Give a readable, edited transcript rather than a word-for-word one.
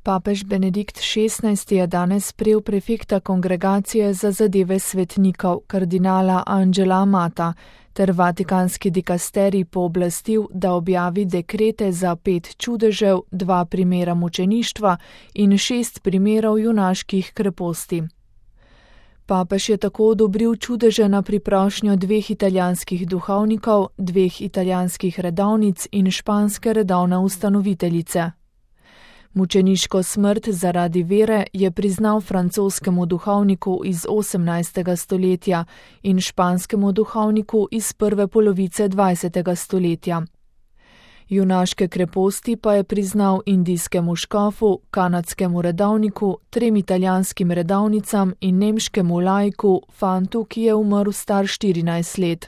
Papež Benedikt XVI je danes sprejel prefekta Kongregacije za zadeve svetnikov, kardinala Angela Amata, ter vatikanski dikasterij pooblastil, da objavi dekrete za 5 čudežev, 2 primera mučeništva in 6 primerov junaških kreposti. Papež je tako odobril čudeže na priprošnjo 2 italijanskih duhovnikov, 2 italijanskih redovnic in španske redovne ustanoviteljice. Mučeniško smrt zaradi vere je priznal francoskemu duhovniku iz 18. stoletja in španskemu duhovniku iz prve polovice 20. stoletja. Junaške kreposti pa je priznal indijskemu škofu, kanadskemu redovniku, 3 italijanskim redovnicam in nemškemu laiku, fantu, ki je umrl star 14 let.